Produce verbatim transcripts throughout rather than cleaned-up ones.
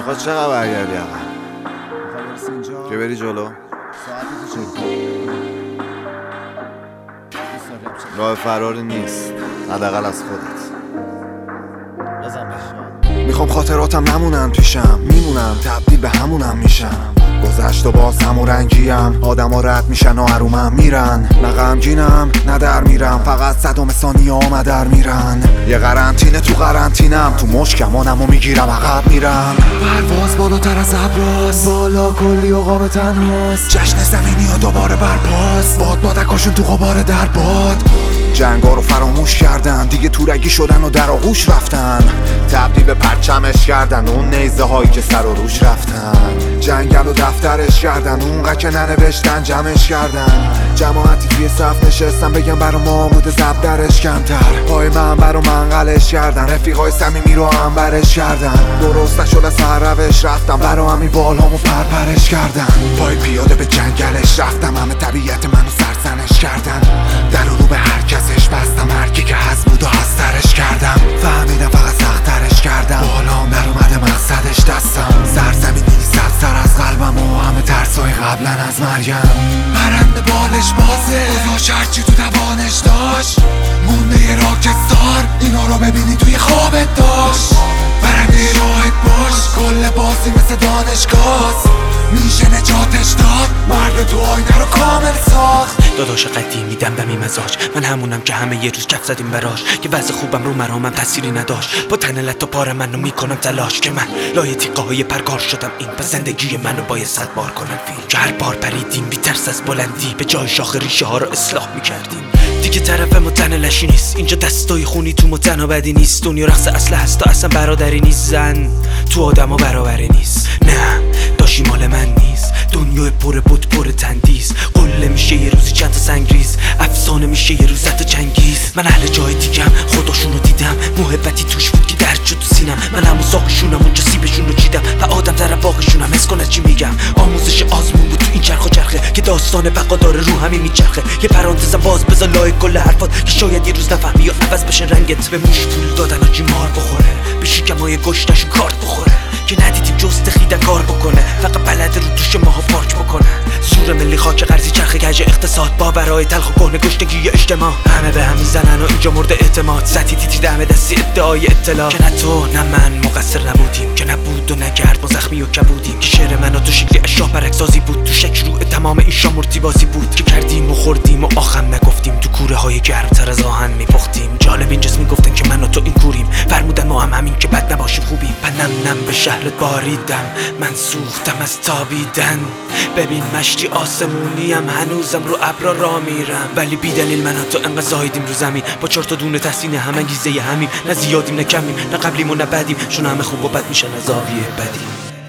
میخواد چقدر برگردی آقا؟ میخوای برسی اینجا که بری جلو؟ ساعتی تو چک راه فراری نیست، حداقل از خودت. بزن بشه. میخوام خاطراتم نمونن پیشم، میمونم تبدیل به همونم میشم. گذشت و باز همون رنگیم، آدم ها رد میشن و حرومم میرن. نه غمگینم نه در میرم، فقط صدام ثانیه ها در میرن. یه قرنطینه تو قرنطینم، تو مشکمانم و میگیرم عقب میرم. پرواز بالاتر از ابراز، بالا کلی و قام تنهاست. جشن زمینی و دوباره برپاس، باد بادکاشون تو غبار در باد. جنگا رو فراموش کردن، دیگه تورگی شدن و در آغوش رفتن. تبدیل به پرچمش کردن اون نیزه هایی که سر و روش رفتن. جنگل و دفترش کردن، اونقدر که ننوشتن جمعش کردن. جماعتی توی صف نشستن بگم برا ما بوده زب درش کمتر. پای من برا منقلش کردن، رفیقای صمیمی رو انبرش کردن. درست نشد از هر روش رفتم، برا همین بالامو پرپرش کردن. پای پیاده به جنگلش رفتم، همه طبیعت منو سرزنش کردن. در رو به هر کسش بستم، هرکی که هست بود و هسترش کردم. فهمیدم فقط سخترش کردم، بالام در اومده مقصدش دستم. سرزمینی سر سر از قلبم و همه ترسای قبلا از مریم. پرنده بالش بازه، گذاشت هرچی تو توانش داشت. مونده یه راکستار، اینا رو ببینی توی خوابت داشت. برنده راحت باش، کل بازی مثل دانشگاه. میشه نجاتش داد، مرد تو آینه رو کامل ساخت. داداش قدیمی دمدمی مزاج، من همونم که همه یه روز کف زدیم براش. که وضع خوبم رو مرامم تأثیری نداشت. با تن لط و پار منو میکنم تلاش، که من لایه تیقه های پرگار شدم. این پس زندگی منو باید صد بار کنم فیلم، که هر بار پریدیم بی ترس از بلندی به جای شاخ ریشه ها رو اصلاح میکردیم. دیگه طرف متن لشی نیست، اینجا دستای خونی تو متن و بدی نیست. دنیا رقص اصله هست تا اصلا برادری نیست. زن تو آدم ها برابری نیست، نه داشی مال من نیست. دنیا پر بود پر تندیس، قله میشه یه روزی چند تا سنگریز. افسانه میشه یه روز تا چنگیز. من اهل جای دیگم، خداشونو دیدم. محبتی توش بود که درد شد تو سینم. من همون ساقشونم اونجا سیبشونو چیدم و آدم طرف واقعشونم. حس کن از چی میگم، آموزش آزمون بود تو این چرخ و چرخه که داستان بقا داره رو همین میچرخه. یه پرانتزم باز بذار لای کل حرفات، که شاید یه روز نفهمی یا عوض بشه رنگت. به موش پول دادن و جیمار بخوره، به شکمای گشتشون کارت بخوره. که ندیدیم جست خیده کار بکنه، فقط بلد رو دوش ماها پارک بکنه. زور ملی خاک قرضی چرخ گنج اقتصاد، باورهای تلخ و کهنه گشتگی اجتماع. همه به هم میزنن و اینجا مورد اعتماد. سطحی دیدی دم دستی ادعای اطلاع، که نه تو نه من مقصر نبودیم، که نبود و نگرد ما زخمی و کبودیم. که شعر من و تو شکلی اشراح برکسازی بود، تو شک شروع تمام این شامورتی بازی بود. که کردیم و خوردیم و آخم نگفتیم، تو کوره های گرمتر از آهن میپختیم. جالب این جسم میگفتن که من و تو این کوریم، فرمودن ما هم همین که بد نباشیم خوبیم. پنم نم به شهرت باریدم، من سوختم از تابیدن. ببین مشتی آسمونیم، هنوزم رو ابرا را میرم. ولی بی دلیل من تو انقدر زایدیم رو زمین، با چهار تا دونه تحسین هم انگیزه همیم. نه زیادیم نه کمیم، نه قبلیم و نه بعدیم، چون همه خوب و بد میشن از زاویه بدیم.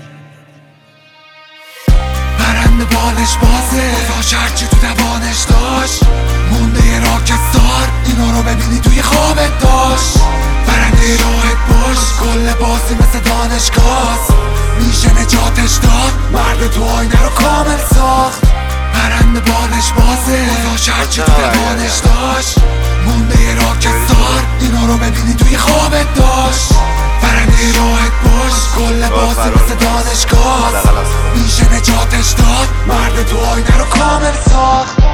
پرنده بالش بازه، گذاشت هرچی تو توانش داشت. مونده یه راکستار، اینا رو ببینی توی خوابت داشت. برنده راحت باش، کل بازی مثل دانشگاه. میشه نجاتش داد، مرد تو آینه رو کامل ساخت. پرنده بالش بازه، گذاشت هرچی تو توانش داشت. مونده یه راکستار، اینا رو ببینی توی خوابت داشت. برنده راحت باش، کل بازی مثل دانشگاه. میشه نجاتش داد، مرد تو آینه رو کامل ساخت.